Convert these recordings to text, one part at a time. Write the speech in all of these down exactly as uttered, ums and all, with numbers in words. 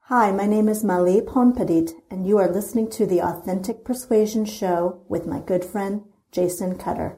Hi, my name is Mali Ponpadit, and you are listening to the Authentic Persuasion Show with my good friend, Jason Cutter.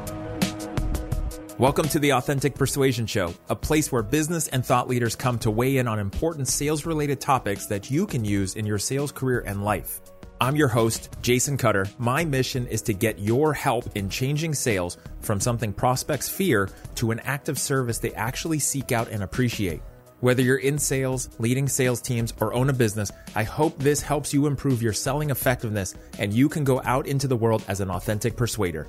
Welcome to the Authentic Persuasion Show, a place where business and thought leaders come to weigh in on important sales-related topics that you can use in your sales career and life. I'm your host, Jason Cutter. My mission is to get your help in changing sales from something prospects fear to an act of service they actually seek out and appreciate. Whether you're in sales, leading sales teams, or own a business, I hope this helps you improve your selling effectiveness and you can go out into the world as an authentic persuader.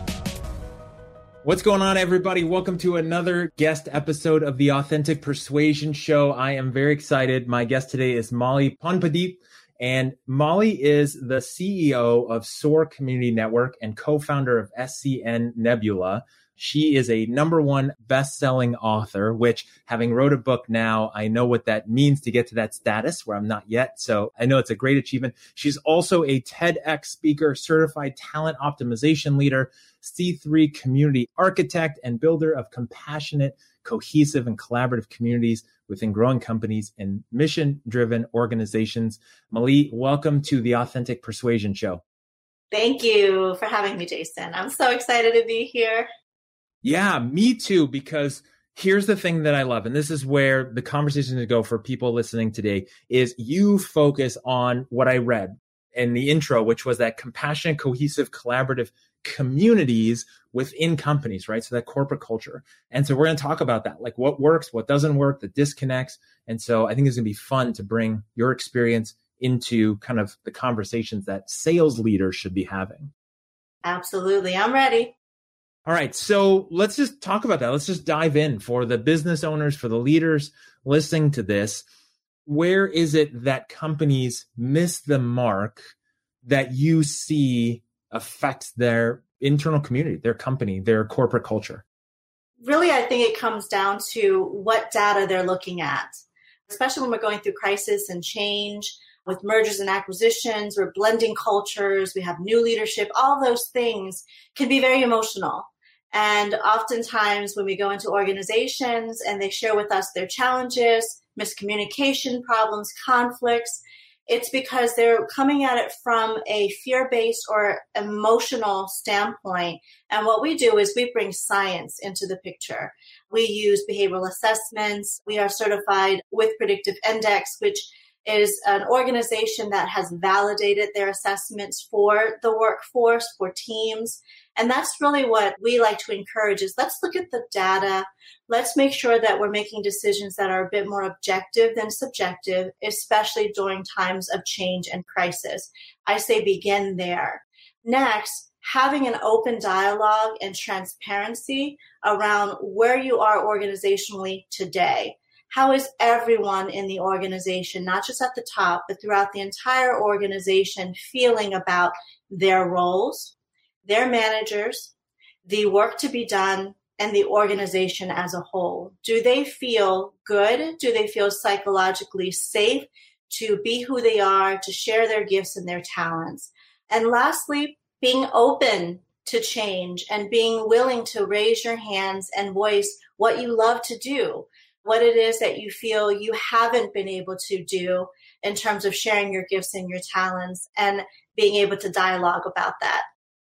What's going on, everybody? Welcome to another guest episode of the Authentic Persuasion Show. I am very excited. My guest today is Mali Ponpadit, and Mali is the C E O of SOAR Community Network and co-founder of S C N Nebula. She is a number one best-selling author, which, having wrote a book now, I know what that means to get to that status where I'm not yet. So I know it's a great achievement. She's also a TEDx speaker, certified talent optimization leader, C three community architect, and builder of compassionate, cohesive, and collaborative communities within growing companies and mission-driven organizations. Mali, welcome to the Authentic Persuasion Show. Thank you for having me, Jason. I'm so excited to be here. Yeah, me too, because here's the thing that I love, and this is where the conversation is to go for people listening today, is you focus on what I read in the intro, which was that compassionate, cohesive, collaborative communities within companies, right? So that corporate culture. And so we're going to talk about that, like what works, what doesn't work, the disconnects. And so I think it's going to be fun to bring your experience into kind of the conversations that sales leaders should be having. Absolutely. I'm ready. All right. So let's just talk about that. Let's just dive in for the business owners, for the leaders listening to this. Where is it that companies miss the mark that you see affects their internal community, their company, their corporate culture? Really, I think it comes down to what data they're looking at, especially when we're going through crisis and change with mergers and acquisitions. We're blending cultures. We have new leadership. All those things can be very emotional. And oftentimes when we go into organizations and they share with us their challenges, miscommunication problems, conflicts, it's because they're coming at it from a fear-based or emotional standpoint. And what we do is we bring science into the picture. We use behavioral assessments. We are certified with Predictive Index, which is an organization that has validated their assessments for the workforce, for teams. And that's really what we like to encourage is let's look at the data. Let's make sure that we're making decisions that are a bit more objective than subjective, especially during times of change and crisis. I say begin there. Next, having an open dialogue and transparency around where you are organizationally today. How is everyone in the organization, not just at the top, but throughout the entire organization, feeling about their roles, their managers, the work to be done, and the organization as a whole? Do they feel good? Do they feel psychologically safe to be who they are, to share their gifts and their talents? And lastly, being open to change and being willing to raise your hands and voice what you love to do, what it is that you feel you haven't been able to do in terms of sharing your gifts and your talents and being able to dialogue about that.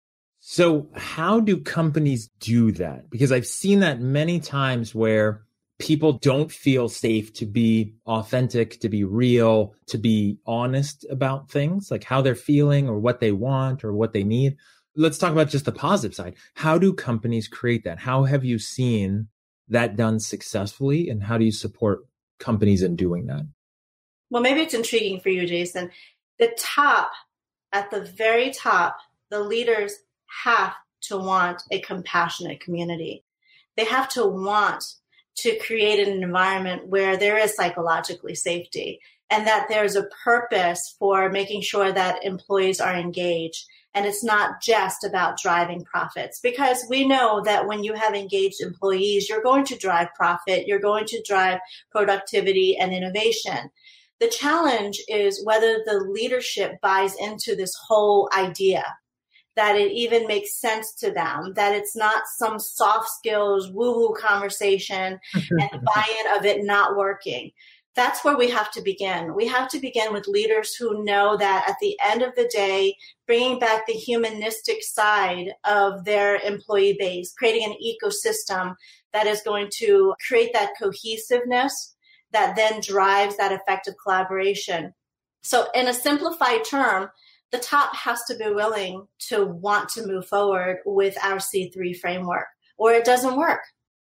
So how do companies do that? Because I've seen that many times where people don't feel safe to be authentic, to be real, to be honest about things, like how they're feeling or what they want or what they need. Let's talk about just the positive side. How do companies create that? How have you seen that done successfully, and how do you support companies in doing that? Well, maybe it's intriguing for you, Jason. The top, at the very top, the leaders have to want a compassionate community. They have to want to create an environment where there is psychologically safety and that there's a purpose for making sure that employees are engaged. And it's not just about driving profits, because we know that when you have engaged employees, you're going to drive profit, you're going to drive productivity and innovation. The challenge is whether the leadership buys into this whole idea, that it even makes sense to them, that it's not some soft skills woo-woo conversation and the buy-in of it not working. That's where we have to begin. We have to begin with leaders who know that at the end of the day, bringing back the humanistic side of their employee base, creating an ecosystem that is going to create that cohesiveness that then drives that effective collaboration. So in a simplified term, the top has to be willing to want to move forward with our C three framework, or it doesn't work.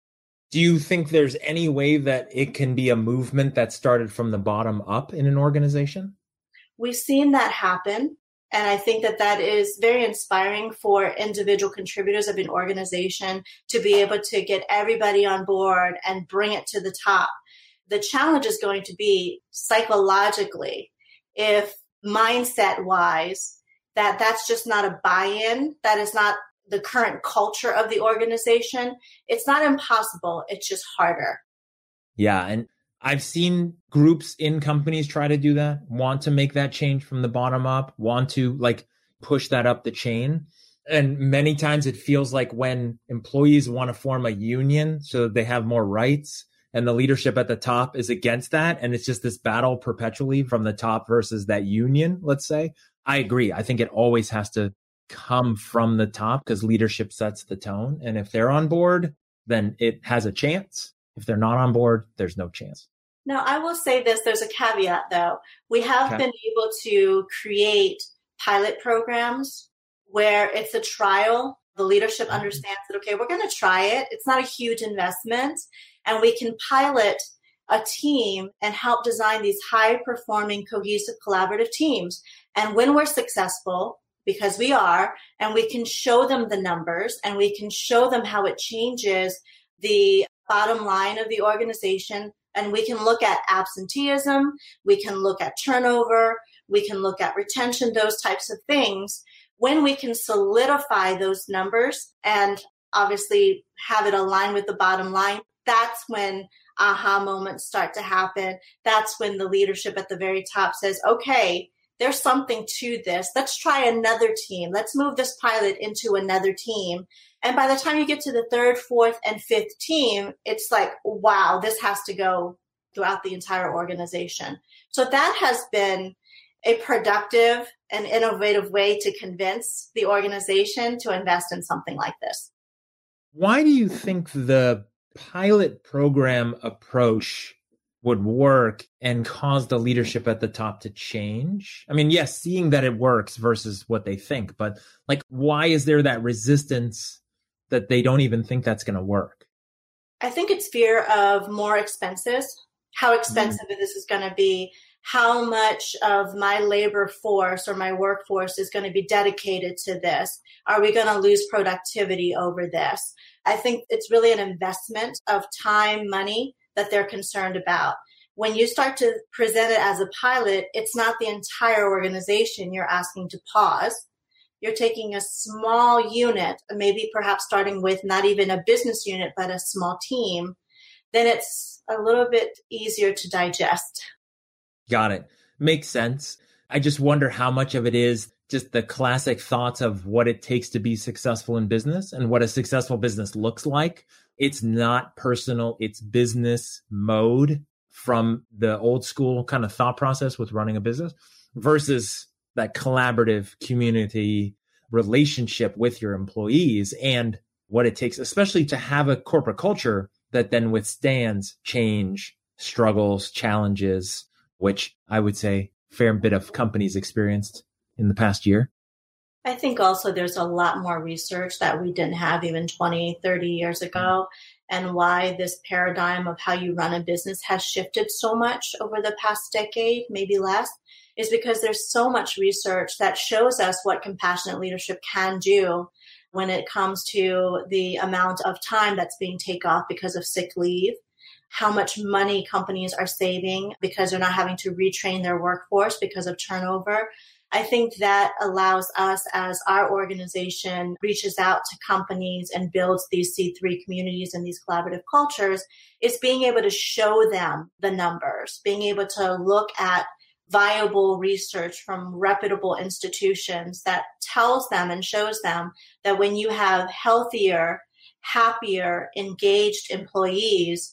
Do you think there's any way that it can be a movement that started from the bottom up in an organization? We've seen that happen. And I think that that is very inspiring for individual contributors of an organization to be able to get everybody on board and bring it to the top. The challenge is going to be psychologically, if mindset-wise, that that's just not a buy-in, that is not the current culture of the organization. It's not impossible. It's just harder. Yeah. And I've seen groups in companies try to do that, want to make that change from the bottom up, want to like push that up the chain. And many times it feels like when employees want to form a union so that they have more rights and the leadership at the top is against that. And it's just this battle perpetually from the top versus that union, let's say. I agree. I think it always has to come from the top because leadership sets the tone. And if they're on board, then it has a chance. If they're not on board, there's no chance. Now, I will say this, there's a caveat though. We have okay. been able to create pilot programs where it's a trial. The leadership mm-hmm. understands that, okay, we're going to try it. It's not a huge investment. And we can pilot a team and help design these high performing, cohesive, collaborative teams. And when we're successful, because we are, and we can show them the numbers and we can show them how it changes the bottom line of the organization. And we can look at absenteeism, we can look at turnover, we can look at retention, those types of things. When we can solidify those numbers and obviously have it align with the bottom line, that's when aha moments start to happen. That's when the leadership at the very top says, okay, there's something to this. Let's try another team. Let's move this pilot into another team. And by the time you get to the third, fourth, and fifth team, it's like, wow, this has to go throughout the entire organization. So that has been a productive and innovative way to convince the organization to invest in something like this. Why do you think the pilot program approach would work and cause the leadership at the top to change? I mean, yes, seeing that it works versus what they think, but like, why is there that resistance that they don't even think that's going to work? I think it's fear of more expenses, how expensive mm. this is going to be, how much of my labor force or my workforce is going to be dedicated to this. Are we going to lose productivity over this? I think it's really an investment of time, money that they're concerned about. When you start to present it as a pilot, it's not the entire organization you're asking to pause. You're taking a small unit, maybe perhaps starting with not even a business unit, but a small team. Then it's a little bit easier to digest. Got it. Makes sense. I just wonder how much of it is just the classic thoughts of what it takes to be successful in business and what a successful business looks like. It's not personal, it's business mode from the old school kind of thought process with running a business versus that collaborative community relationship with your employees and what it takes, especially to have a corporate culture that then withstands change, struggles, challenges, which I would say a fair bit of companies experienced in the past year. I think also there's a lot more research that we didn't have even twenty, thirty years ago, and why this paradigm of how you run a business has shifted so much over the past decade, maybe less, is because there's so much research that shows us what compassionate leadership can do when it comes to the amount of time that's being taken off because of sick leave, how much money companies are saving because they're not having to retrain their workforce because of turnover. I think that allows us, as our organization reaches out to companies and builds these C three communities and these collaborative cultures, is being able to show them the numbers, being able to look at viable research from reputable institutions that tells them and shows them that when you have healthier, happier, engaged employees,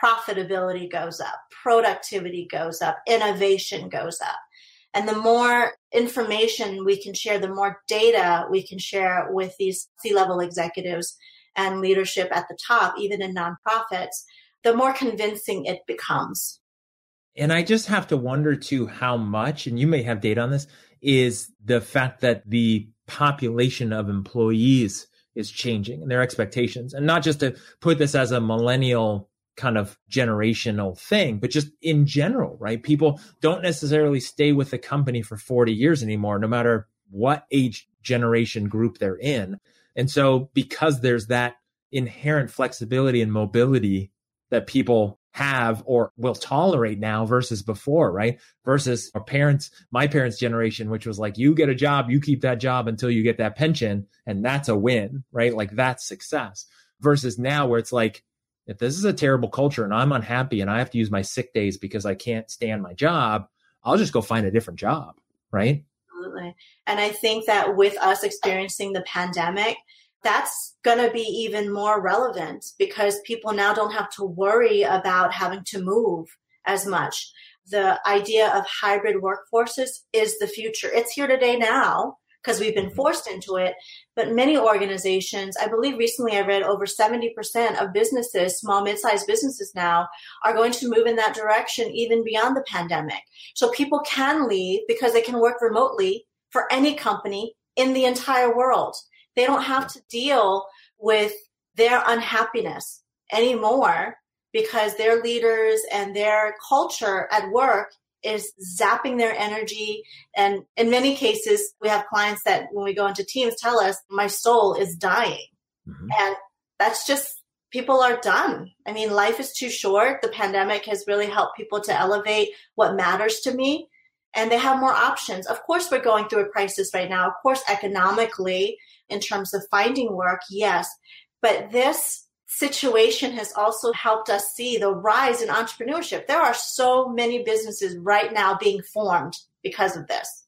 profitability goes up, productivity goes up, innovation goes up. And the more information we can share, the more data we can share with these C-level executives and leadership at the top, even in nonprofits, the more convincing it becomes. And I just have to wonder too how much, and you may have data on this, is the fact that the population of employees is changing and their expectations. And not just to put this as a millennial kind of generational thing, but just in general, right? People don't necessarily stay with the company for forty years anymore, no matter what age generation group they're in. And so because there's that inherent flexibility and mobility that people have or will tolerate now versus before, right? Versus our parents, my parents' generation, which was like, you get a job, you keep that job until you get that pension. And that's a win, right? Like that's success. Versus now where it's like, if this is a terrible culture and I'm unhappy and I have to use my sick days because I can't stand my job, I'll just go find a different job, right? Absolutely. And I think that with us experiencing the pandemic, that's going to be even more relevant because people now don't have to worry about having to move as much. The idea of hybrid workforces is the future. It's here today now because we've been forced into it. But many organizations, I believe recently I read over seventy percent of businesses, small, mid-sized businesses now, are going to move in that direction even beyond the pandemic. So people can leave because they can work remotely for any company in the entire world. They don't have to deal with their unhappiness anymore because their leaders and their culture at work is zapping their energy. And in many cases, we have clients that when we go into teams tell us, my soul is dying. Mm-hmm. And that's just, people are done. I mean, life is too short. The pandemic has really helped people to elevate what matters to me. And they have more options. Of course, we're going through a crisis right now. Of course, economically, in terms of finding work, yes. But this situation has also helped us see the rise in entrepreneurship. There are so many businesses right now being formed because of this.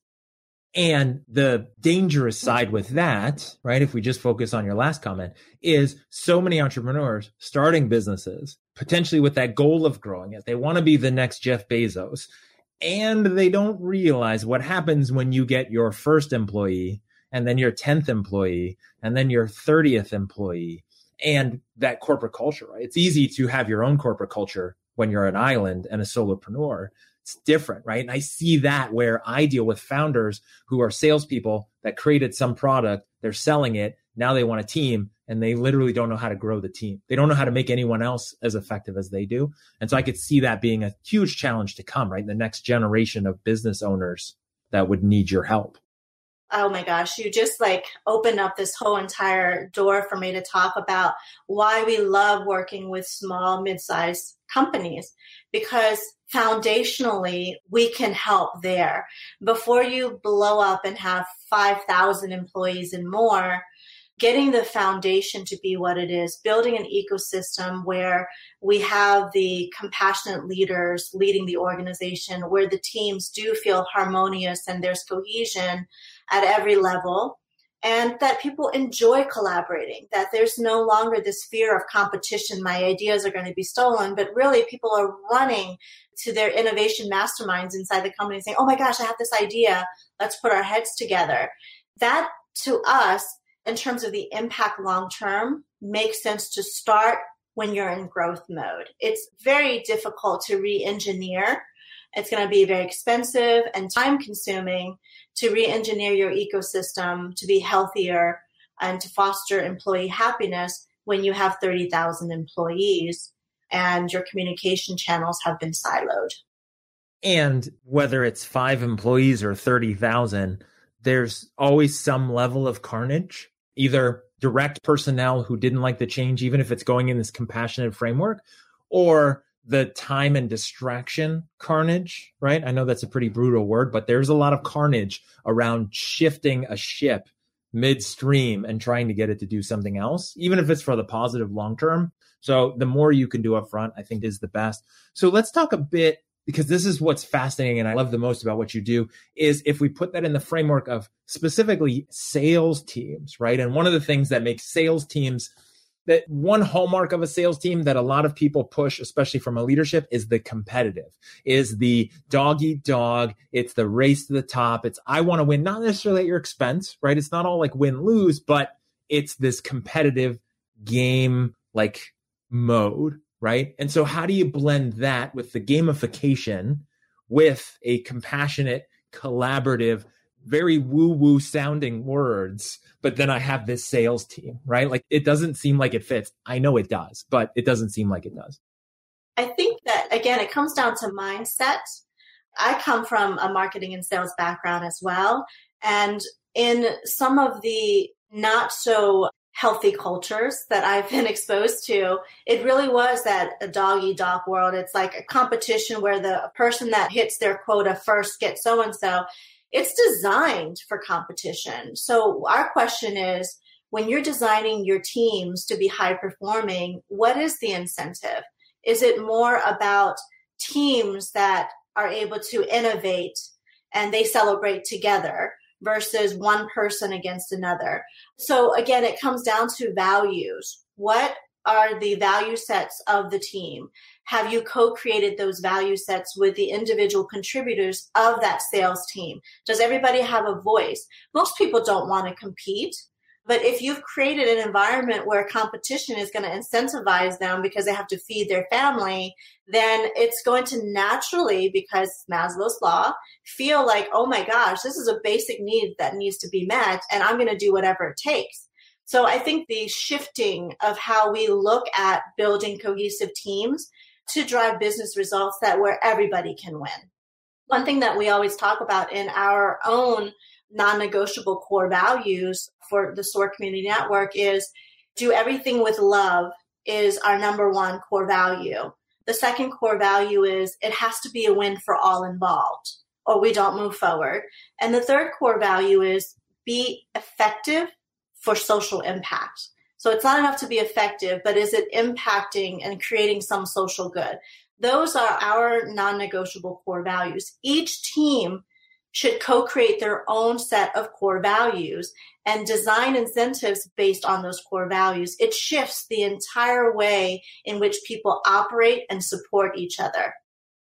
And the dangerous side with that, right, if we just focus on your last comment, is so many entrepreneurs starting businesses, potentially with that goal of growing it. They want to be the next Jeff Bezos. And they don't realize what happens when you get your first employee and then your tenth employee and then your thirtieth employee and that corporate culture, right? It's easy to have your own corporate culture when you're an island and a solopreneur. It's different, right? And I see that where I deal with founders who are salespeople that created some product, they're selling it, now they want a team, and they literally don't know how to grow the team. They don't know how to make anyone else as effective as they do. And so I could see that being a huge challenge to come, right? The next generation of business owners that would need your help. Oh my gosh, you just like opened up this whole entire door for me to talk about why we love working with small, mid-sized companies, because foundationally we can help there. Before you blow up and have five thousand employees and more, getting the foundation to be what it is, building an ecosystem where we have the compassionate leaders leading the organization, where the teams do feel harmonious and there's cohesion at every level, and that people enjoy collaborating, that there's no longer this fear of competition, my ideas are going to be stolen, but really people are running to their innovation masterminds inside the company saying, oh my gosh, I have this idea, let's put our heads together. That to us, in terms of the impact long-term, makes sense to start when you're in growth mode. It's very difficult to re-engineer. It's going to be very expensive and time-consuming to re-engineer your ecosystem to be healthier and to foster employee happiness when you have thirty thousand employees and your communication channels have been siloed. And whether it's five employees or thirty thousand, there's always some level of carnage, either direct personnel who didn't like the change, even if it's going in this compassionate framework, or the time and distraction carnage, right? I know that's a pretty brutal word, but there's a lot of carnage around shifting a ship midstream and trying to get it to do something else, even if it's for the positive long term. So the more you can do up front, I think is the best. So let's talk a bit, because this is what's fascinating and I love the most about what you do, is if we put that in the framework of specifically sales teams, right? And one of the things that makes sales teams that one hallmark of a sales team that a lot of people push, especially from a leadership, is the competitive, is the dog eat dog. It's the race to the top. It's, I want to win, not necessarily at your expense, right? It's not all like win, lose, but it's this competitive game like mode, right? And so how do you blend that with the gamification with a compassionate, collaborative, very woo-woo sounding words, but then I have this sales team, right? Like it doesn't seem like it fits. I know it does, but it doesn't seem like it does. I think that, again, it comes down to mindset. I come from a marketing and sales background as well. And in some of the not so healthy cultures that I've been exposed to, it really was that a dog-eat-dog world. It's like a competition where the person that hits their quota first gets so-and-so. It's designed for competition. So our question is, when you're designing your teams to be high performing, what is the incentive? Is it more about teams that are able to innovate and they celebrate together versus one person against another? So again, it comes down to values. What are the value sets of the team? Have you co-created those value sets with the individual contributors of that sales team? Does everybody have a voice? Most people don't want to compete, but if you've created an environment where competition is going to incentivize them because they have to feed their family, then it's going to naturally, because Maslow's law, feel like, oh my gosh, this is a basic need that needs to be met, and I'm going to do whatever it takes. So I think the shifting of how we look at building cohesive teams to drive business results that where everybody can win. One thing that we always talk about in our own non-negotiable core values for the SOAR Community Network is do everything with love is our number one core value. The second core value is it has to be a win for all involved or we don't move forward. And the third core value is be effective for social impact. So it's not enough to be effective, but is it impacting and creating some social good? Those are our non-negotiable core values. Each team should co-create their own set of core values and design incentives based on those core values. It shifts the entire way in which people operate and support each other.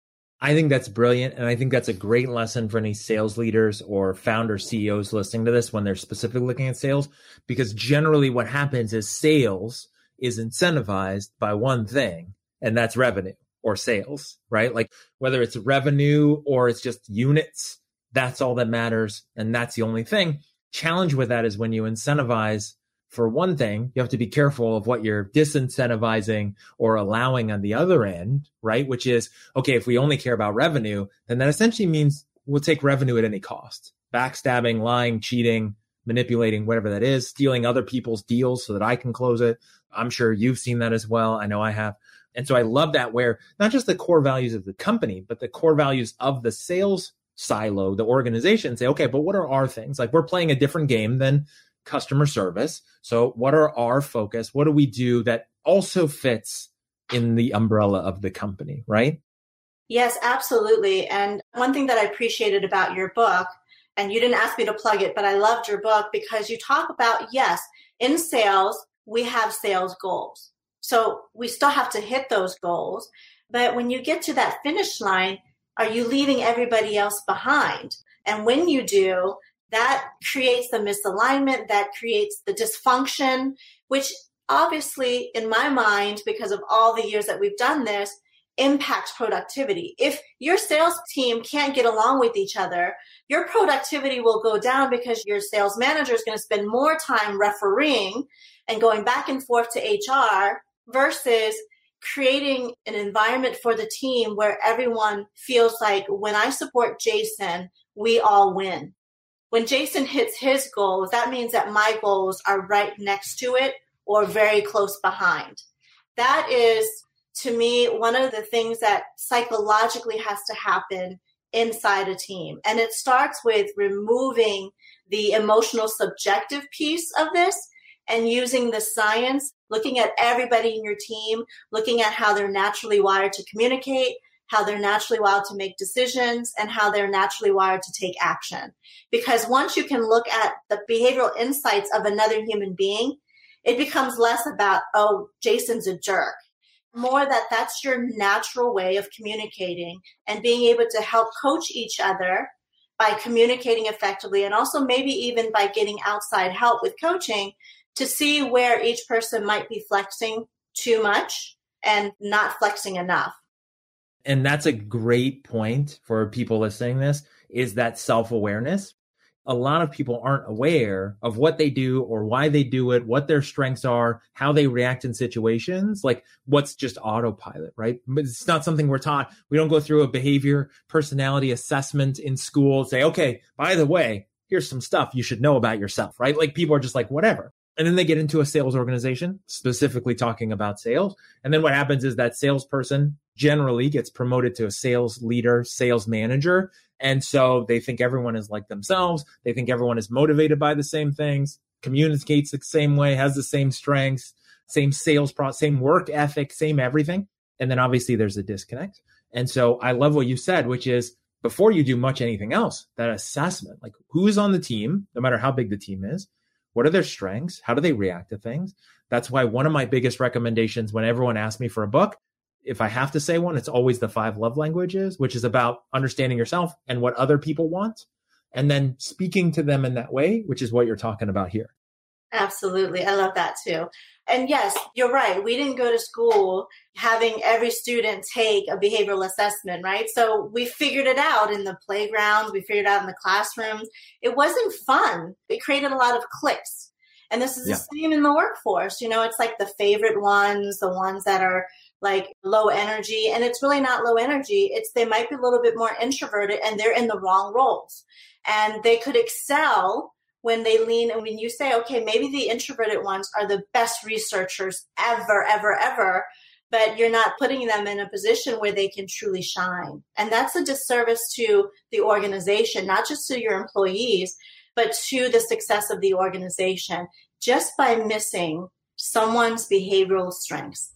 I think that's brilliant. And I think that's a great lesson for any sales leaders or founder C E Os listening to this when they're specifically looking at sales, because generally what happens is sales is incentivized by one thing, and that's revenue or sales, right? Like whether it's revenue or it's just units, that's all that matters. And that's the only thing. Challenge with that is when you incentivize for one thing, you have to be careful of what you're disincentivizing or allowing on the other end, right? Which is, okay, if we only care about revenue, then that essentially means we'll take revenue at any cost. Backstabbing, lying, cheating, manipulating, whatever that is, stealing other people's deals so that I can close it. I'm sure you've seen that as well. I know I have. And so I love that, where not just the core values of the company, but the core values of the sales silo, the organization, say, okay, but what are our things? Like we're playing a different game than customer service. So what are our focus? What do we do that also fits in the umbrella of the company, right? Yes, absolutely. And one thing that I appreciated about your book, and you didn't ask me to plug it, but I loved your book because you talk about, yes, in sales, we have sales goals. So we still have to hit those goals. But when you get to that finish line, are you leaving everybody else behind? And when you do, that creates the misalignment, that creates the dysfunction, which obviously, in my mind, because of all the years that we've done this, impacts productivity. If your sales team can't get along with each other, your productivity will go down because your sales manager is going to spend more time refereeing and going back and forth to H R versus creating an environment for the team where everyone feels like when I support Jason, we all win. When Jason hits his goals, that means that my goals are right next to it or very close behind. That is, to me, one of the things that psychologically has to happen inside a team. And it starts with removing the emotional subjective piece of this and using the science, looking at everybody in your team, looking at how they're naturally wired to communicate, how they're naturally wired to make decisions, and how they're naturally wired to take action. Because once you can look at the behavioral insights of another human being, it becomes less about, oh, Jason's a jerk. More that that's your natural way of communicating and being able to help coach each other by communicating effectively, and also maybe even by getting outside help with coaching to see where each person might be flexing too much and not flexing enough. And that's a great point for people listening to this, is that self-awareness. A lot of people aren't aware of what they do or why they do it, what their strengths are, how they react in situations, like what's just autopilot, right? But it's not something we're taught. We don't go through a behavior personality assessment in school and say, okay, by the way, here's some stuff you should know about yourself, right? Like people are just like, whatever. And then they get into a sales organization, specifically talking about sales. And then what happens is that salesperson generally gets promoted to a sales leader, sales manager. And so they think everyone is like themselves. They think everyone is motivated by the same things, communicates the same way, has the same strengths, same sales process, same work ethic, same everything. And then obviously there's a disconnect. And so I love what you said, which is before you do much anything else, that assessment, like who's on the team, no matter how big the team is, what are their strengths? How do they react to things? That's why one of my biggest recommendations when everyone asks me for a book, if I have to say one, it's always The Five Love Languages, which is about understanding yourself and what other people want, and then speaking to them in that way, which is what you're talking about here. Absolutely. I love that too. And yes, you're right. We didn't go to school having every student take a behavioral assessment, right? So we figured it out in the playgrounds. We figured it out in the classrooms. It wasn't fun. It created a lot of cliques. And this is the yeah. same in the workforce. You know, it's like the favorite ones, the ones that are like low energy. And it's really not low energy. It's they might be a little bit more introverted and they're in the wrong roles. And they could excel when they lean, and when you say, okay, maybe the introverted ones are the best researchers ever, ever, ever, but you're not putting them in a position where they can truly shine. And that's a disservice to the organization, not just to your employees, but to the success of the organization, just by missing someone's behavioral strengths.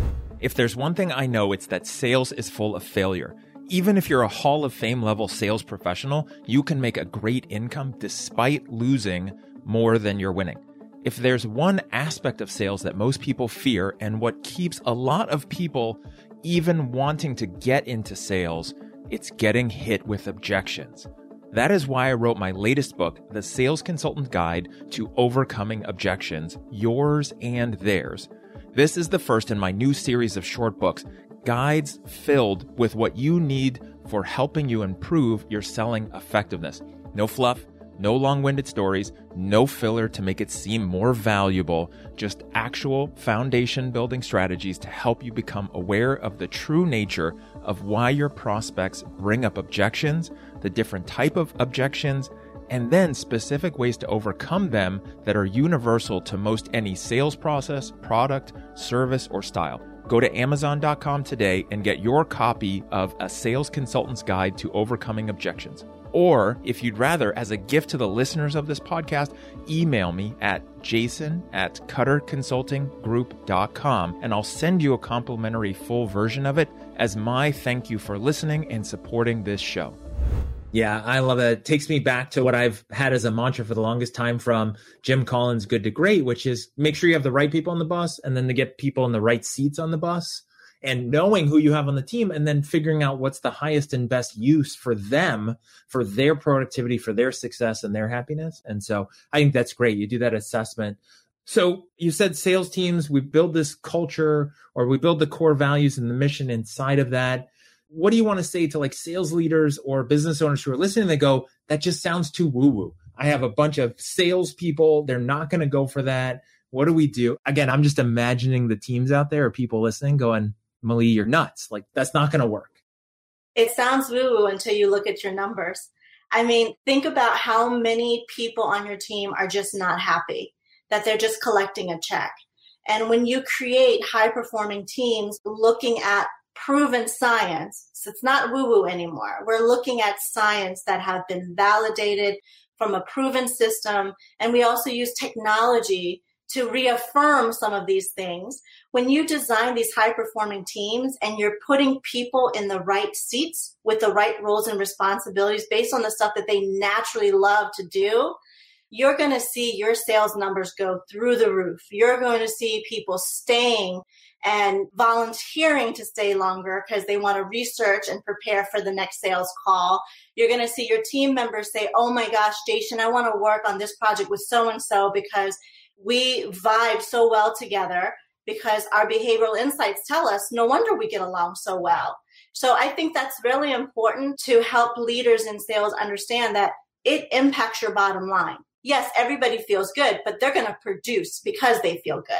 If there's one thing I know, it's that sales is full of failure. Even if you're a Hall of Fame level sales professional, you can make a great income despite losing more than you're winning. If there's one aspect of sales that most people fear and what keeps a lot of people even wanting to get into sales, it's getting hit with objections. That is why I wrote my latest book, The Sales Consultant Guide to Overcoming Objections, Yours and Theirs. This is the first in my new series of short books, guides filled with what you need for helping you improve your selling effectiveness. No fluff, no long-winded stories, no filler to make it seem more valuable, just actual foundation-building strategies to help you become aware of the true nature of why your prospects bring up objections, the different type of objections, and then specific ways to overcome them that are universal to most any sales process, product, service, or style. Go to amazon dot com today and get your copy of A Sales Consultant's Guide to Overcoming Objections. Or, if you'd rather, as a gift to the listeners of this podcast, email me at jason at cutter consulting group dot com, and I'll send you a complimentary full version of it as my thank you for listening and supporting this show. Yeah, I love that. It takes me back to what I've had as a mantra for the longest time from Jim Collins' Good to Great, which is make sure you have the right people on the bus and then to get people in the right seats on the bus and knowing who you have on the team and then figuring out what's the highest and best use for them, for their productivity, for their success and their happiness. And so I think that's great. You do that assessment. So you said sales teams, we build this culture or we build the core values and the mission inside of that. What do you want to say to like sales leaders or business owners who are listening? They go, that just sounds too woo-woo. I have a bunch of salespeople. They're not going to go for that. What do we do? Again, I'm just imagining the teams out there or people listening going, Malie, you're nuts. Like, that's not going to work. It sounds woo-woo until you look at your numbers. I mean, think about how many people on your team are just not happy, that they're just collecting a check. And when you create high-performing teams looking at proven science, so it's not woo-woo anymore. We're looking at science that have been validated from a proven system. And we also use technology to reaffirm some of these things. When you design these high-performing teams and you're putting people in the right seats with the right roles and responsibilities based on the stuff that they naturally love to do, you're going to see your sales numbers go through the roof. You're going to see people staying and volunteering to stay longer because they want to research and prepare for the next sales call. You're going to see your team members say, oh my gosh, Jason, I want to work on this project with so-and-so because we vibe so well together, because our behavioral insights tell us no wonder we get along so well. So I think that's really important to help leaders in sales understand that it impacts your bottom line. Yes, everybody feels good, but they're going to produce because they feel good.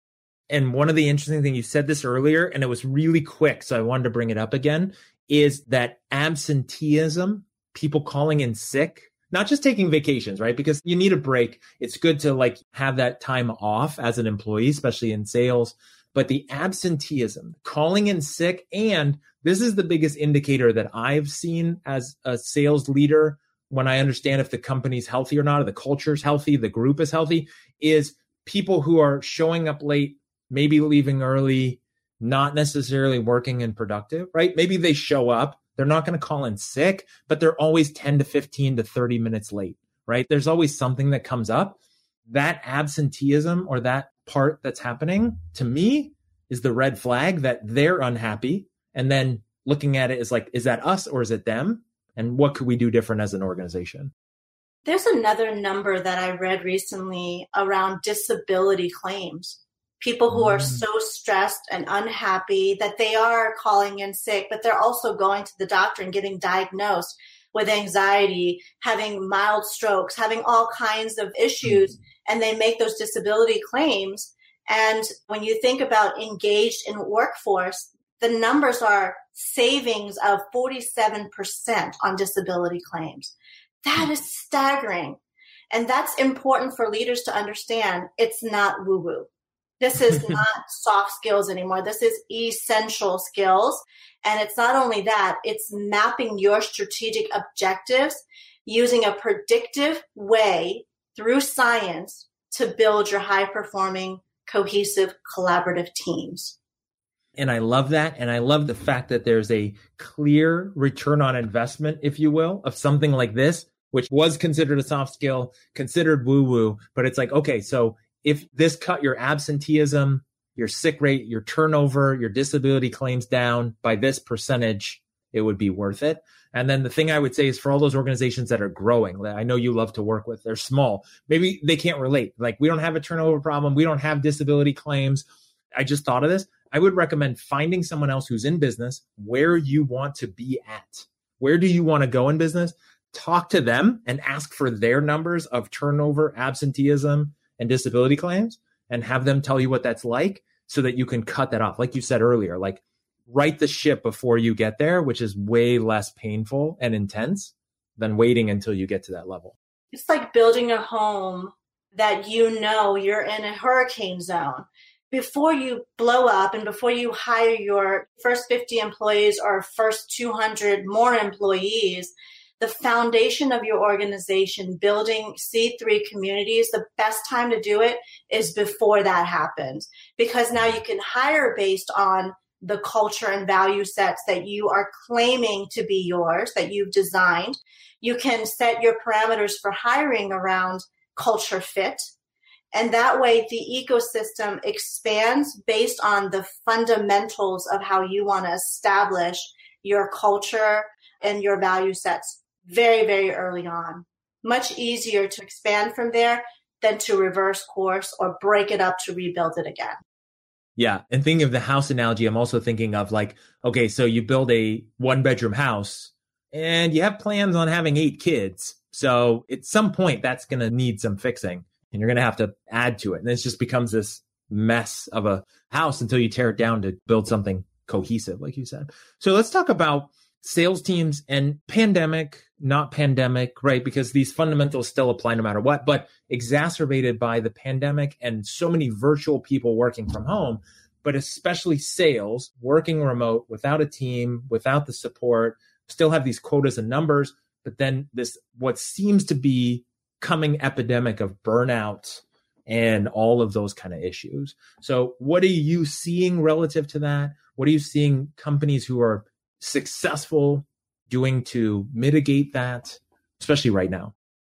And one of the interesting things, you said this earlier, and it was really quick, so I wanted to bring it up again, is that absenteeism, people calling in sick, not just taking vacations, right? Because you need a break. It's good to like have that time off as an employee, especially in sales. But the absenteeism, calling in sick, and this is the biggest indicator that I've seen as a sales leader when I understand if the company's healthy or not, or the culture's healthy, the group is healthy, is people who are showing up late, maybe leaving early, not necessarily working and productive, right? Maybe they show up, they're not going to call in sick, but they're always ten to fifteen to thirty minutes late, right? There's always something that comes up. That absenteeism or that part that's happening, to me, is the red flag that they're unhappy. And then looking at it is like, is that us or is it them? And what could we do different as an organization? There's another number that I read recently around disability claims. People who are so stressed and unhappy that they are calling in sick, but they're also going to the doctor and getting diagnosed with anxiety, having mild strokes, having all kinds of issues, and they make those disability claims. And when you think about engaged in workforce, the numbers are savings of forty-seven percent on disability claims. That is staggering. And that's important for leaders to understand. It's not woo-woo. This is not soft skills anymore. This is essential skills. And it's not only that, it's mapping your strategic objectives using a predictive way through science to build your high-performing, cohesive, collaborative teams. And I love that. And I love the fact that there's a clear return on investment, if you will, of something like this, which was considered a soft skill, considered woo-woo. But it's like, okay, so if this cut your absenteeism, your sick rate, your turnover, your disability claims down by this percentage, it would be worth it. And then the thing I would say is for all those organizations that are growing, that I know you love to work with, they're small. Maybe they can't relate. Like, we don't have a turnover problem. We don't have disability claims. I just thought of this. I would recommend finding someone else who's in business where you want to be at. Where do you want to go in business? Talk to them and ask for their numbers of turnover, absenteeism, and disability claims, and have them tell you what that's like so that you can cut that off. Like you said earlier, like right the ship before you get there, which is way less painful and intense than waiting until you get to that level. It's like building a home that you know you're in a hurricane zone. Before you blow up and before you hire your first fifty employees or first two hundred more employees, the foundation of your organization, building C three communities, the best time to do it is before that happens. Because now you can hire based on the culture and value sets that you are claiming to be yours, that you've designed. You can set your parameters for hiring around culture fit. And that way the ecosystem expands based on the fundamentals of how you want to establish your culture and your value sets very, very early on. Much easier to expand from there than to reverse course or break it up to rebuild it again. Yeah. And thinking of the house analogy, I'm also thinking of like, okay, so you build a one bedroom house and you have plans on having eight kids. So at some point that's going to need some fixing and you're going to have to add to it. And it just becomes this mess of a house until you tear it down to build something cohesive, like you said. So let's talk about sales teams and pandemic, not pandemic, right? Because these fundamentals still apply no matter what, but exacerbated by the pandemic and so many virtual people working from home, but especially sales, working remote without a team, without the support, still have these quotas and numbers, but then this, what seems to be coming epidemic of burnout and all of those kind of issues. So what are you seeing relative to that? What are you seeing companies who are successful doing to mitigate that, especially right now?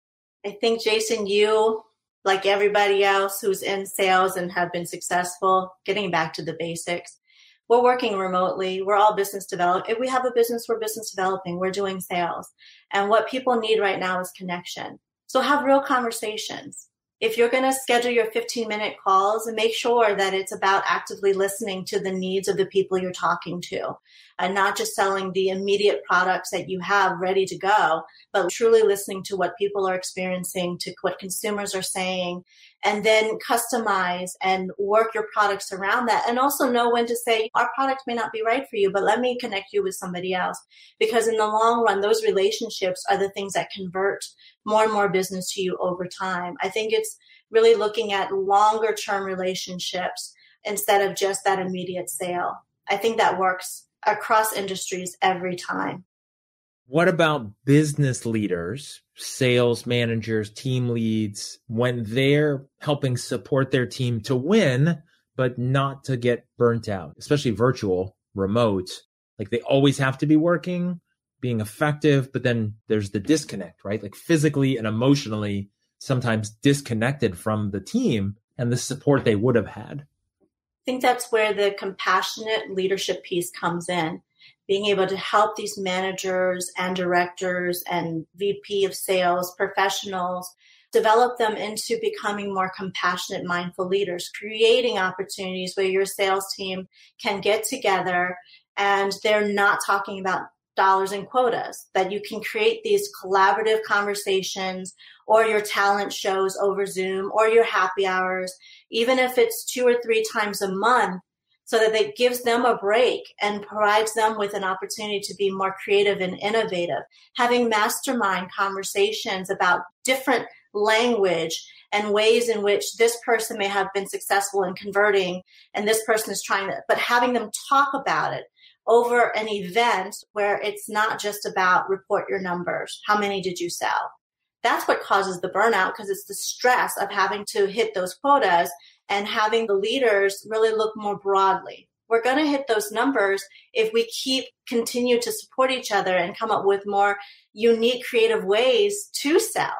I think, Jason, you, like everybody else who's in sales and have been successful, getting back to the basics, we're working remotely. We're all business development. If we have a business, we're business developing. We're doing sales. And what people need right now is connection. So have real conversations. If you're going to schedule your fifteen minute calls, and make sure that it's about actively listening to the needs of the people you're talking to, and not just selling the immediate products that you have ready to go, but truly listening to what people are experiencing, to what consumers are saying, and then customize and work your products around that. And also know when to say, our product may not be right for you, but let me connect you with somebody else. Because in the long run, those relationships are the things that convert more and more business to you over time. I think it's really looking at longer term relationships instead of just that immediate sale. I think that works across industries every time. What about business leaders, sales managers, team leads, when they're helping support their team to win, but not to get burnt out, especially virtual, remote? Like they always have to be working, being effective, but then there's the disconnect, right? Like physically and emotionally, sometimes disconnected from the team and the support they would have had. I think that's where the compassionate leadership piece comes in. Being able to help these managers and directors and V P of sales professionals, develop them into becoming more compassionate, mindful leaders, creating opportunities where your sales team can get together and they're not talking about dollars and quotas, that you can create these collaborative conversations or your talent shows over Zoom or your happy hours, even if it's two or three times a month, so that it gives them a break and provides them with an opportunity to be more creative and innovative. Having mastermind conversations about different language and ways in which this person may have been successful in converting and this person is trying to, but having them talk about it over an event where it's not just about report your numbers. How many did you sell? That's what causes the burnout, because it's the stress of having to hit those quotas and having the leaders really look more broadly. We're going to hit those numbers if we keep continue to support each other and come up with more unique, creative ways to sell.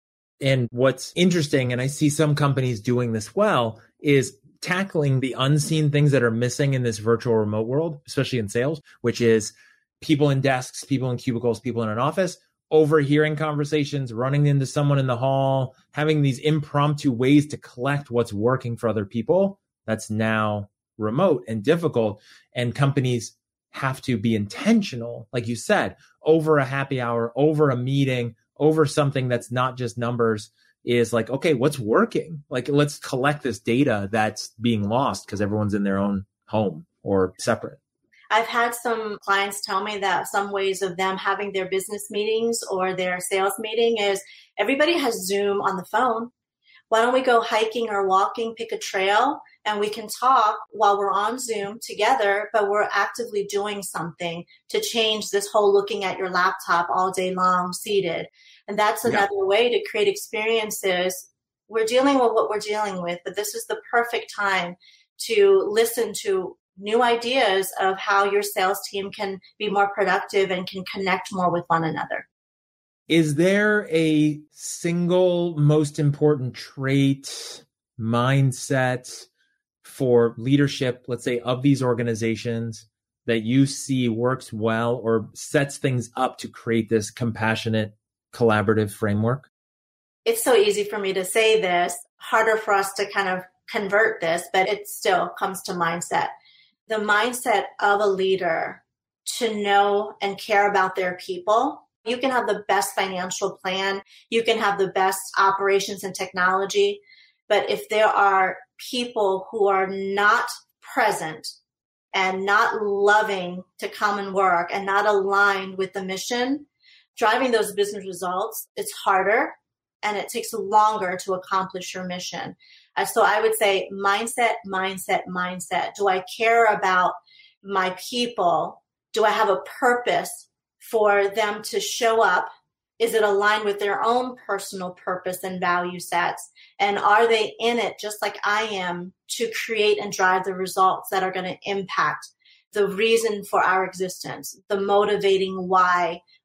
And what's interesting, and I see some companies doing this well, is tackling the unseen things that are missing in this virtual remote world, especially in sales, which is people in desks, people in cubicles, people in an office, overhearing conversations, running into someone in the hall, having these impromptu ways to collect what's working for other people. That's now remote and difficult. And companies have to be intentional, like you said, over a happy hour, over a meeting, over something that's not just numbers, is like, okay, what's working? Like, let's collect this data that's being lost because everyone's in their own home or separate. I've had some clients tell me that some ways of them having their business meetings or their sales meeting is everybody has Zoom on the phone. Why don't we go hiking or walking, pick a trail, and we can talk while we're on Zoom together, but we're actively doing something to change this whole looking at your laptop all day long seated. And that's another yeah. way to create experiences. We're dealing with what we're dealing with, but this is the perfect time to listen to new ideas of how your sales team can be more productive and can connect more with one another. Is there a single most important trait, mindset for leadership, let's say, of these organizations that you see works well or sets things up to create this compassionate, collaborative framework? It's so easy for me to say this, harder for us to kind of convert this, but it still comes to mindset. The mindset of a leader to know and care about their people. You can have the best financial plan. You can have the best operations and technology. But if there are people who are not present and not loving to come and work and not aligned with the mission, driving those business results, it's harder and it takes longer to accomplish your mission. Uh, so I would say mindset, mindset, mindset. Do I care about my people? Do I have a purpose for them to show up? Is it aligned with their own personal purpose and value sets? And are they in it just like I am to create and drive the results that are going to impact the reason for our existence, the motivating why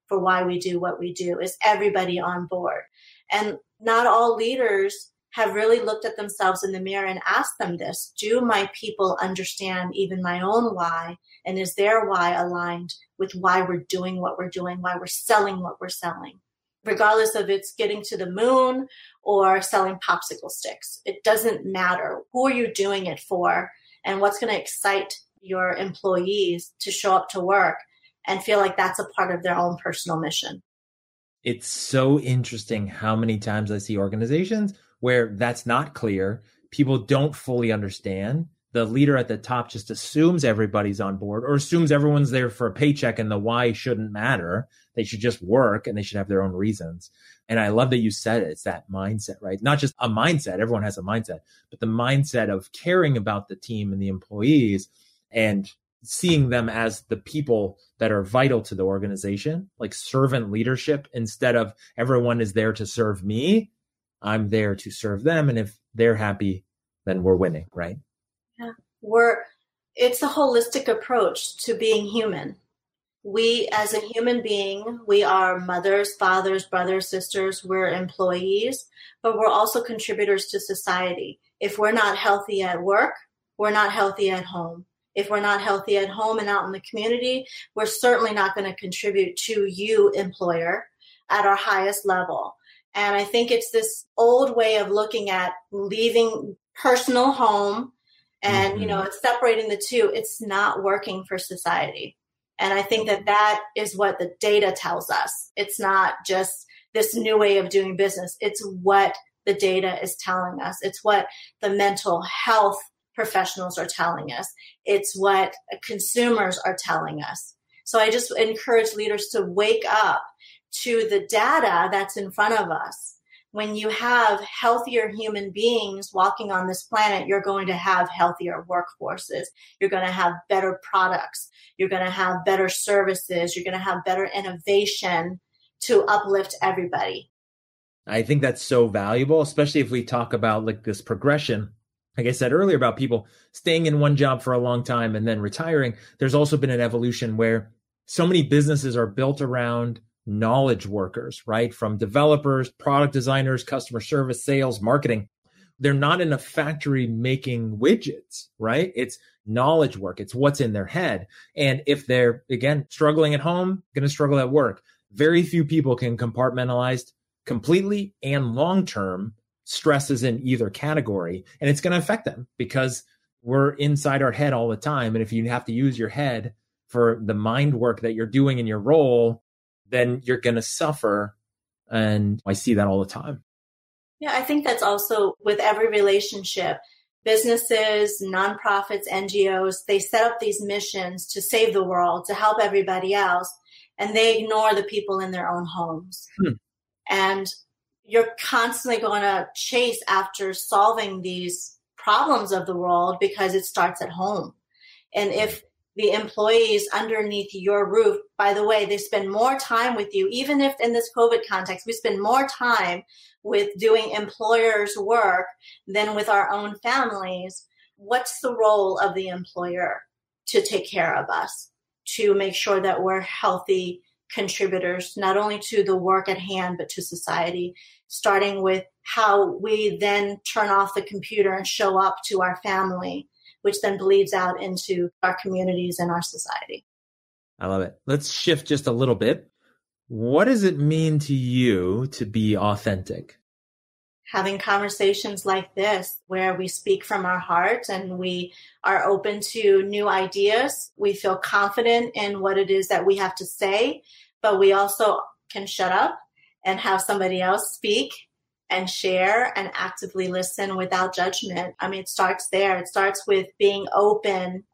for why we do what we do? Is everybody on board? And not all leaders have really looked at themselves in the mirror and asked them this. Do my people understand even my own why? And is their why aligned with why we're doing what we're doing, why we're selling what we're selling? Regardless of it's getting to the moon or selling popsicle sticks, it doesn't matter. Who are you doing it for? And what's going to excite your employees to show up to work and feel like that's a part of their own personal mission? It's so interesting how many times I see organizations where that's not clear. People don't fully understand. The leader at the top just assumes everybody's on board or assumes everyone's there for a paycheck and the why shouldn't matter. They should just work and they should have their own reasons. And I love that you said it. It's that mindset, right? Not just a mindset. Everyone has a mindset, but the mindset of caring about the team and the employees and seeing them as the people that are vital to the organization, like servant leadership, instead of everyone is there to serve me. I'm there to serve them. And if they're happy, then we're winning, right? Yeah, we're, it's a holistic approach to being human. We, as a human being, we are mothers, fathers, brothers, sisters, we're employees, but we're also contributors to society. If we're not healthy at work, we're not healthy at home. If we're not healthy at home and out in the community, we're certainly not going to contribute to you, employer, at our highest level. And I think it's this old way of looking at leaving personal home and, mm-hmm. you know, separating the two. It's not working for society. And I think that that is what the data tells us. It's not just this new way of doing business. It's what the data is telling us. It's what the mental health professionals are telling us. It's what consumers are telling us. So I just encourage leaders to wake up to the data that's in front of us. When you have healthier human beings walking on this planet, you're going to have healthier workforces. You're going to have better products. You're going to have better services. You're going to have better innovation to uplift everybody. I think that's so valuable, especially if we talk about like this progression. Like I said earlier about people staying in one job for a long time and then retiring. There's also been an evolution where so many businesses are built around knowledge workers, right? From developers, product designers, customer service, sales, marketing. They're not in a factory making widgets, right? It's knowledge work. It's what's in their head. And if they're, again, struggling at home, going to struggle at work. Very few people can compartmentalize completely and long-term stresses in either category. And it's going to affect them because we're inside our head all the time. And if you have to use your head for the mind work that you're doing in your role, then you're going to suffer. And I see that all the time. Yeah, I think that's also with every relationship. Businesses, nonprofits, N G Os, they set up these missions to save the world, to help everybody else, and they ignore the people in their own homes. Hmm. And you're constantly going to chase after solving these problems of the world because it starts at home. And if the employees underneath your roof, by the way, they spend more time with you, even if in this COVID context, we spend more time with doing employers' work than with our own families. What's the role of the employer to take care of us, to make sure that we're healthy contributors, not only to the work at hand, but to society, starting with how we then turn off the computer and show up to our family, which then bleeds out into our communities and our society. I love it. Let's shift just a little bit. What does it mean to you to be authentic? Having conversations like this, where we speak from our heart and we are open to new ideas. We feel confident in what it is that we have to say, but we also can shut up and have somebody else speak and share and actively listen without judgment. I mean, it starts there. It starts with being open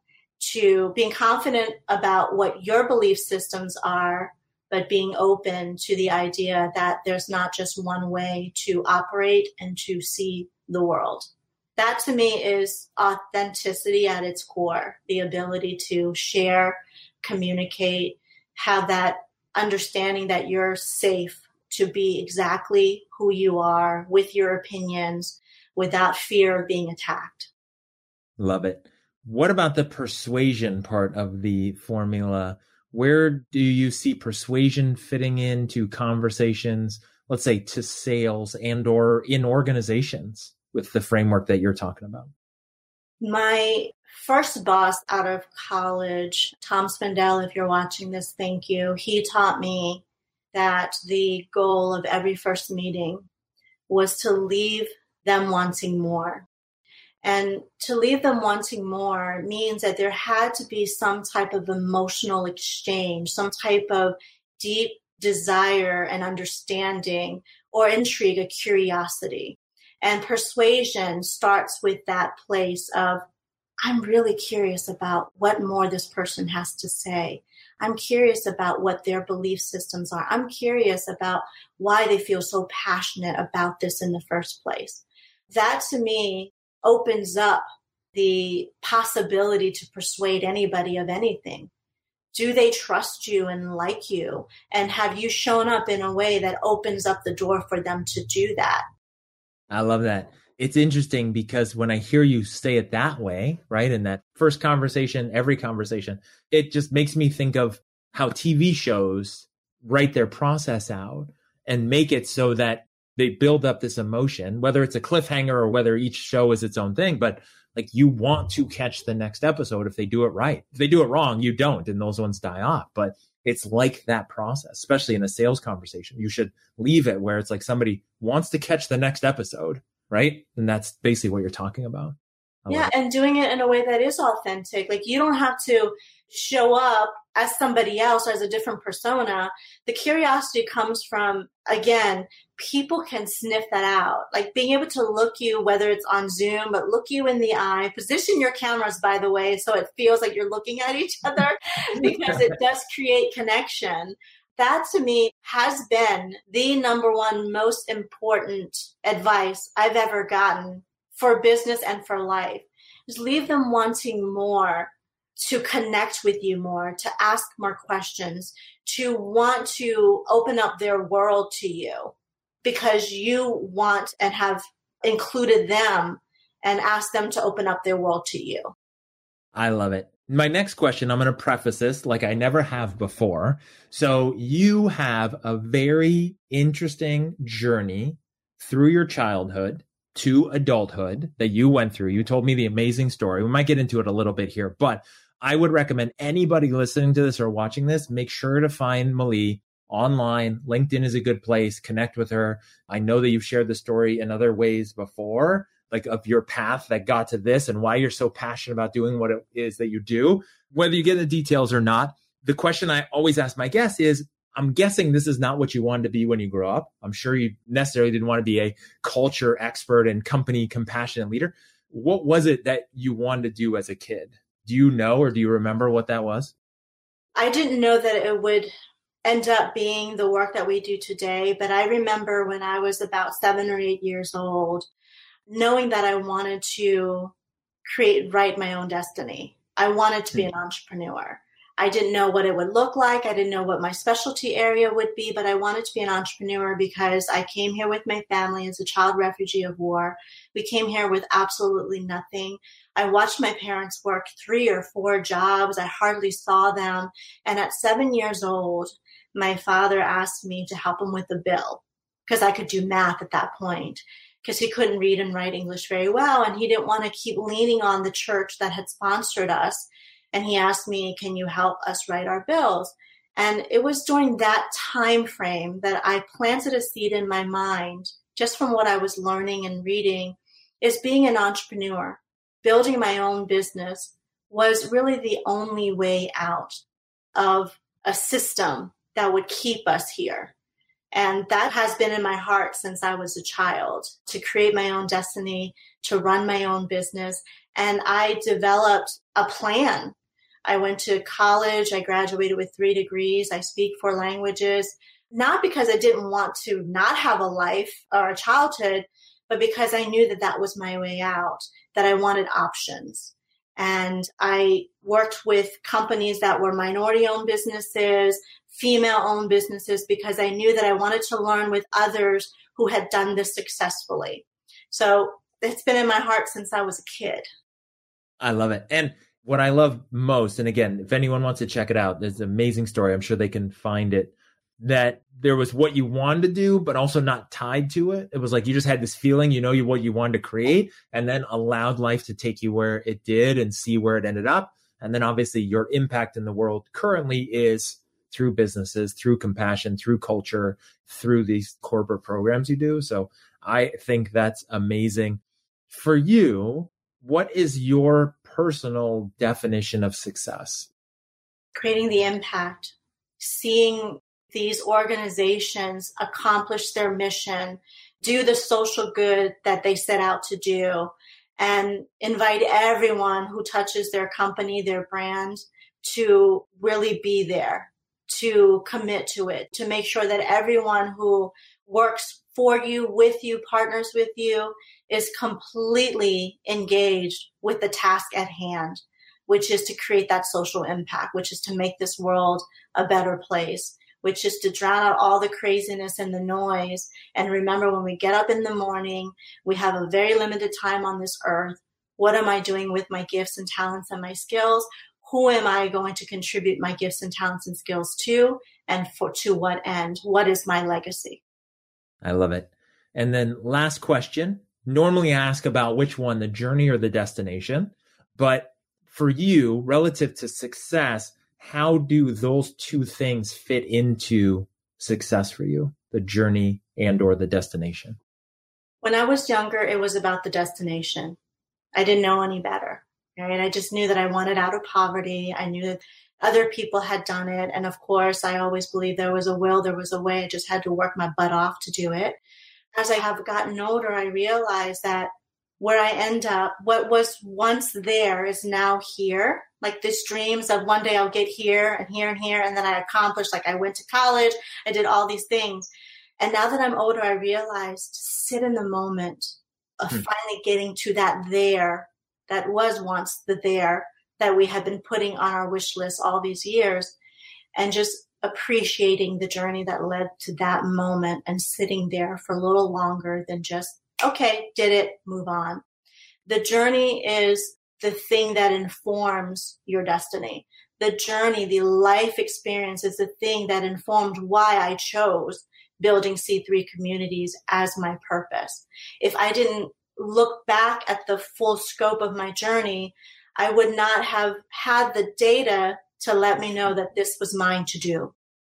to being confident about what your belief systems are, but being open to the idea that there's not just one way to operate and to see the world. That to me is authenticity at its core, the ability to share, communicate, have that understanding that you're safe to be exactly who you are with your opinions without fear of being attacked. Love it. What about the persuasion part of the formula? where do you see persuasion fitting into conversations, let's say to sales and or in organizations with the framework that you're talking about? My first boss out of college, Tom Spindell, if you're watching this, thank you. He taught me that the goal of every first meeting was to leave them wanting more. And to leave them wanting more means that there had to be some type of emotional exchange, some type of deep desire and understanding or intrigue, a curiosity. And persuasion starts with that place of, I'm really curious about what more this person has to say. I'm curious about what their belief systems are. I'm curious about why they feel so passionate about this in the first place. That to me opens up the possibility to persuade anybody of anything. Do they trust you and like you? And have you shown up in a way that opens up the door for them to do that? I love that. It's interesting because when I hear you say it that way, right, in that first conversation, every conversation, it just makes me think of how T V shows write their process out and make it so that they build up this emotion, whether it's a cliffhanger or whether each show is its own thing. But like, you want to catch the next episode if they do it right. If they do it wrong, you don't, and those ones die off. But it's like that process, especially in a sales conversation. You should leave it where it's like somebody wants to catch the next episode, right? And that's basically what you're talking about. I yeah, and doing it in a way that is authentic. Like, you don't have to show up as somebody else or as a different persona. The curiosity comes from, again, people can sniff that out. Like being able to look you, whether it's on Zoom, but look you in the eye, position your cameras, by the way, so it feels like you're looking at each other because it does create connection. That to me has been the number one most important advice I've ever gotten for business and for life. Just leave them wanting more, to connect with you more, to ask more questions, to want to open up their world to you because you want and have included them and asked them to open up their world to you. I love it. My next question, I'm going to preface this like I never have before. So you have a very interesting journey through your childhood to adulthood that you went through. You told me the amazing story. We might get into it a little bit here, but I would recommend anybody listening to this or watching this, make sure to find Malie online. LinkedIn is a good place. Connect with her. I know that you've shared the story in other ways before, like of your path that got to this and why you're so passionate about doing what it is that you do. Whether you get the details or not, the question I always ask my guests is, I'm guessing this is not what you wanted to be when you grew up. I'm sure you necessarily didn't want to be a culture expert and company compassionate leader. What was it that you wanted to do as a kid? Do you know, or do you remember what that was? I didn't know that it would end up being the work that we do today, but I remember when I was about seven or eight years old, knowing that I wanted to create, write my own destiny. I wanted to be an entrepreneur. I didn't know what it would look like. I didn't know what my specialty area would be, but I wanted to be an entrepreneur because I came here with my family as a child refugee of war. We came here with absolutely nothing. I watched my parents work three or four jobs. I hardly saw them. And at seven years old, my father asked me to help him with a bill because I could do math at that point, because he couldn't read and write English very well. And he didn't want to keep leaning on the church that had sponsored us. And he asked me, can you help us write our bills? And it was during that time frame that I planted a seed in my mind, just from what I was learning and reading, is being an entrepreneur, building my own business was really the only way out of a system that would keep us here. And that has been in my heart since I was a child, to create my own destiny, to run my own business. And I developed a plan. I went to college. I graduated with three degrees. I speak four languages, not because I didn't want to not have a life or a childhood, but because I knew that that was my way out, that I wanted options. And I worked with companies that were minority-owned businesses, female-owned businesses, because I knew that I wanted to learn with others who had done this successfully. So it's been in my heart since I was a kid. I love it. And what I love most, and again, if anyone wants to check it out, there's an amazing story. I'm sure they can find it, that there was what you wanted to do, but also not tied to it. It was like you just had this feeling, you know, you what you wanted to create, and then allowed life to take you where it did and see where it ended up. And then obviously your impact in the world currently is through businesses, through compassion, through culture, through these corporate programs you do. So I think that's amazing. For you, what is your personal definition of success? Creating the impact, seeing these organizations accomplish their mission, do the social good that they set out to do, and invite everyone who touches their company, their brand, to really be there, to commit to it, to make sure that everyone who works for you, with you, partners with you, is completely engaged with the task at hand, which is to create that social impact, which is to make this world a better place, which is to drown out all the craziness and the noise. And remember, when we get up in the morning, we have a very limited time on this earth. What am I doing with my gifts and talents and my skills? Who am I going to contribute my gifts and talents and skills to? And for to what end? What is my legacy? I love it. And then last question, normally I ask about which one, the journey or the destination. But for you, relative to success, how do those two things fit into success for you, the journey and or the destination? When I was younger, it was about the destination. I didn't know any better, right? I just knew that I wanted out of poverty. I knew that other people had done it. And of course, I always believed there was a will, there was a way. I just had to work my butt off to do it. As I have gotten older, I realized that where I end up, what was once there is now here. Like these dreams of one day I'll get here and here and here. And then I accomplished, like I went to college, I did all these things. And now that I'm older, I realized to sit in the moment of hmm. finally getting to that there, that was once the there that we had been putting on our wish list all these years, and just appreciating the journey that led to that moment and sitting there for a little longer than just, okay, did it, move on. The journey is the thing that informs your destiny. The journey, the life experience is the thing that informed why I chose building C three communities as my purpose. If I didn't look back at the full scope of my journey, I would not have had the data to let me know that this was mine to do.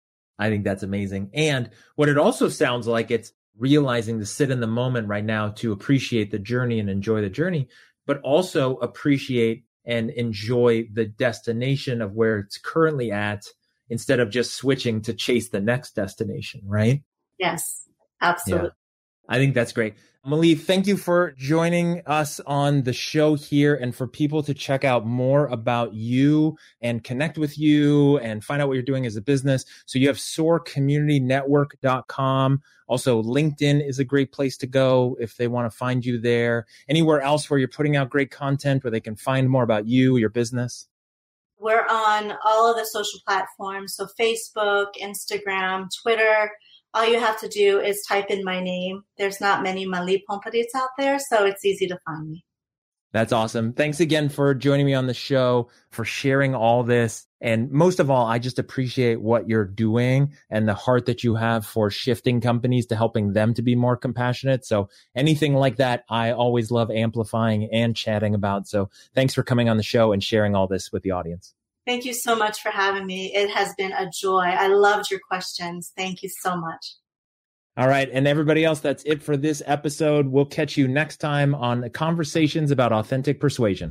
I think that's amazing. And what it also sounds like, it's realizing to sit in the moment right now to appreciate the journey and enjoy the journey, but also appreciate and enjoy the destination of where it's currently at instead of just switching to chase the next destination, right? Yes, absolutely. Yeah. I think that's great. Malie, thank you for joining us on the show here, and for people to check out more about you and connect with you and find out what you're doing as a business. So you have soar community network dot com. Also, LinkedIn is a great place to go if they want to find you there. Anywhere else where you're putting out great content where they can find more about you, your business? We're on all of the social platforms. So Facebook, Instagram, Twitter. All you have to do is type in my name. There's not many Malie Pompadits out there, so it's easy to find me. That's awesome. Thanks again for joining me on the show, for sharing all this. And most of all, I just appreciate what you're doing and the heart that you have for shifting companies to helping them to be more compassionate. So anything like that, I always love amplifying and chatting about. So thanks for coming on the show and sharing all this with the audience. Thank you so much for having me. It has been a joy. I loved your questions. Thank you so much. All right. And everybody else, that's it for this episode. We'll catch you next time on Conversations about Authentic Persuasion.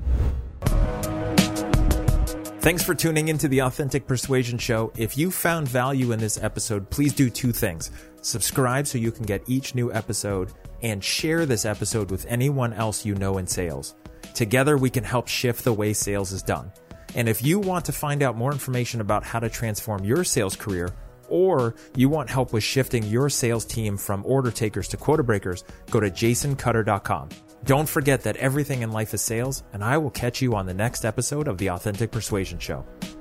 Thanks for tuning into the Authentic Persuasion Show. If you found value in this episode, please do two things. Subscribe so you can get each new episode, and share this episode with anyone else you know in sales. Together, we can help shift the way sales is done. And if you want to find out more information about how to transform your sales career, or you want help with shifting your sales team from order takers to quota breakers, go to jason cutter dot com. Don't forget that everything in life is sales, and I will catch you on the next episode of the Authentic Persuasion Show.